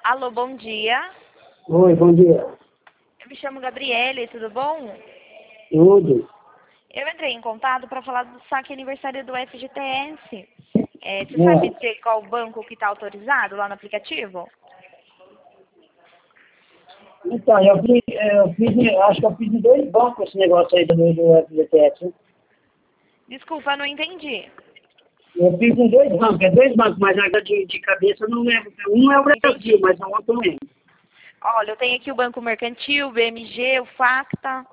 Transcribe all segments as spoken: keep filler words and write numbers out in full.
Alô, bom dia. Oi, bom dia. Eu me chamo Gabriele, tudo bom? Tudo. Eu entrei em contato para falar do saque aniversário do F G T S. É, você sabe É. dizer qual banco que está autorizado lá no aplicativo? Então, eu fiz, eu fiz, acho que eu fiz em dois bancos esse negócio aí do, do F G T S. Desculpa, não entendi. Eu fiz em dois bancos, é dois bancos, mas agora de, de cabeça eu não lembro. Um é o Brasil, Entendi. mas o outro não lembro. Olha, eu tenho aqui o Banco Mercantil, o B M G, o Facta.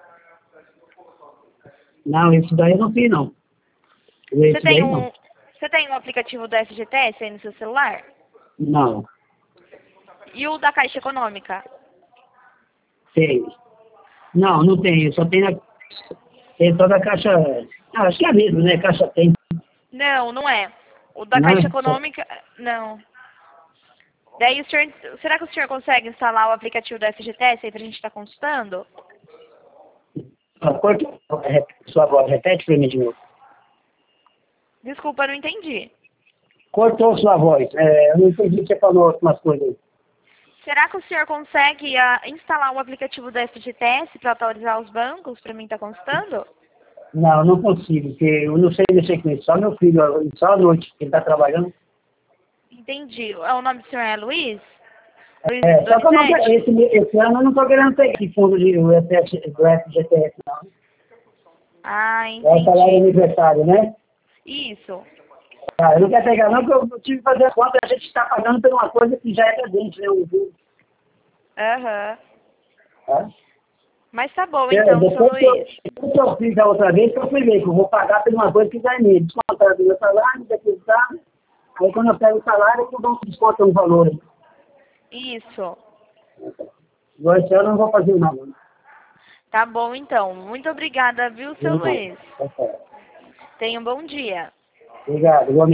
Não, esse daí eu não fiz, não. Você Esse tem daí não. um, você tem um aplicativo do F G T S aí no seu celular? Não, E o da Caixa Econômica? tem. Não, não tem. Só tem na. Tem só da Caixa. Ah, acho que é mesmo, né? Caixa tem. Não, não é. O da Não é? Caixa Só- Econômica, não. Daí o senhor, será que o senhor consegue instalar o aplicativo do F G T S aí pra gente estar consultando? só corta sua voz. Repete pra mim de novo. Desculpa, não entendi. Cortou sua voz. É, eu não entendi o que você falou algumas coisas aí. Será que o senhor consegue ah, instalar o aplicativo do F G T S para atualizar os bancos para mim estar consultando? Não, eu não consigo, porque eu não sei mexer com isso. Só meu filho, só à noite, que ele está trabalhando. Entendi. O nome do senhor é Luiz? Luiz É, só que eu não, quero- Donizete? esse, esse ano eu não estou querendo pegar esse fundo de, do F G T S, não. Ah, É o salário entendi. aniversário, né? Isso. Ah, eu não quero pegar não, porque eu tive que fazer a conta, a gente está pagando por uma coisa que já é da gente, né? O juro, Aham. tá? Mas tá bom É, então, seu depois que eu, Luiz. depois que eu fiz a outra vez, que eu fui ver que eu vou pagar por uma coisa que já é minha. Descontar do meu salário, depositar. Aí quando eu pego o salário, é que o banco desconta um valor. Isso. Agora esse ano eu não vou fazer nada. Tá bom então. Muito obrigada, viu, seu Não, Luiz? tá certo. Tenha um bom dia. Obrigado. Igualmente.